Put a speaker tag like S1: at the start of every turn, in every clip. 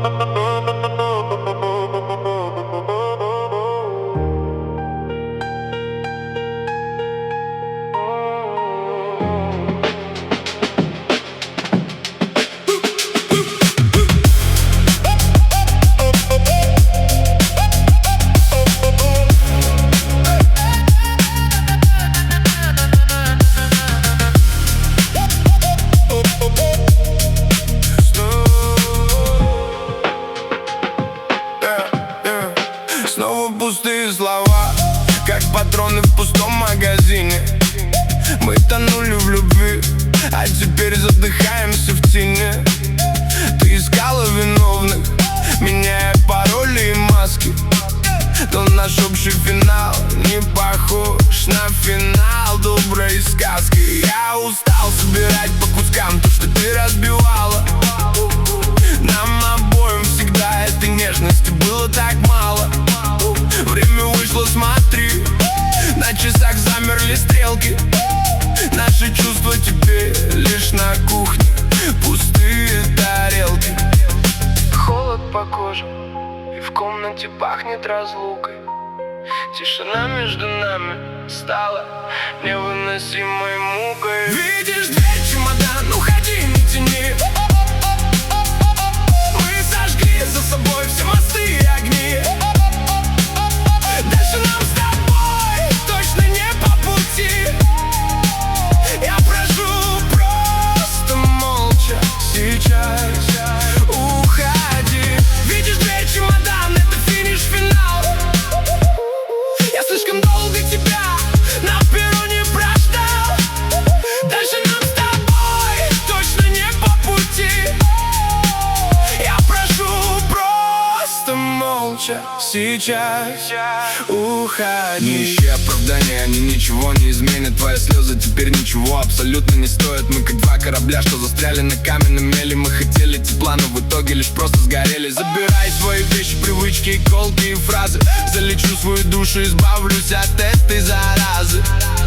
S1: Снова пустые слова, как патроны в пустом магазине. Мы тонули в любви, а теперь задыхаемся в тени. Ты искала виновных, меняя пароли и маски. Но наш общий финал не похож на финал доброй сказки. Я устал собирать по кускам то, что ты разбивала. Нам обоим всегда этой нежности было так мало. Время вышло, смотри, на часах замерли стрелки. Наши чувства теперь лишь на кухне, пустые тарелки. Холод по коже, и в комнате пахнет разлукой. Тишина между нами стала невыносимой мукой. Видишь дверь, чемодан, уходи, не тяни. Мы сожгли за собой все мосты и огни. Дальше нам с тобой точно не по пути. Я прошу просто молча сейчас уходи. Видишь дверь, чемодан, это финиш, финал. Я слишком долго тебя на перроне прождал. Дальше нам с тобой точно не по пути. Я прошу просто молча сейчас уходи. Нищие оправдания, они ничего не изменят. Твои слезы теперь ничего абсолютно не стоят. Мы как два корабля, что застряли на каменном мели. Мы хотели тепла, но в итоге лишь просто сгорели. Забирай свои вещи, привычки и колкие фразы. Залечу свою душу, избавлюсь от этой заразы.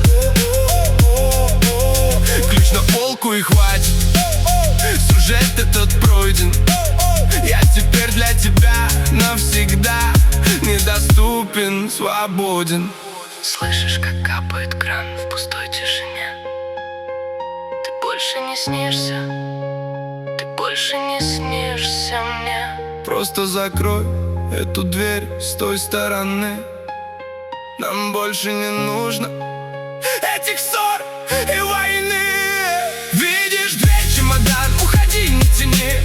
S1: Ключ на полку и хватит. Сюжет этот пройден. Я теперь для тебя навсегда недоступен, свободен.
S2: Слышишь, как капает кран в пустой тишине? Ты больше не снишься, ты больше не снишься мне.
S1: Просто закрой эту дверь с той стороны. Нам больше не нужно этих ссор и войны. Видишь дверь, чемодан, уходи, не тяни.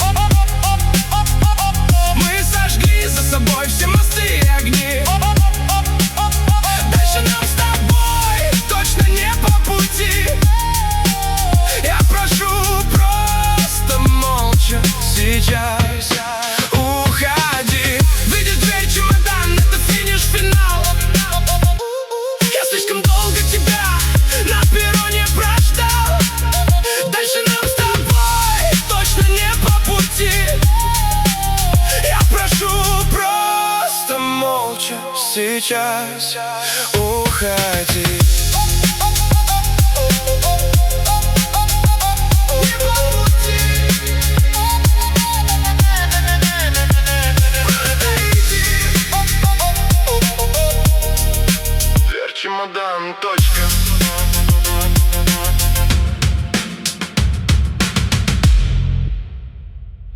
S1: Мы сожгли за собой все мосты и огни. Дальше нам с тобой точно не по пути. Я прошу просто молча сейчас уходи. Видишь дверь, чемодан, это финиш, финал. Я слишком долго тебя на перроне прождал. Дальше нам с тобой точно не по пути. Я прошу просто молча сейчас уходи. Дверь, чемодан, точка.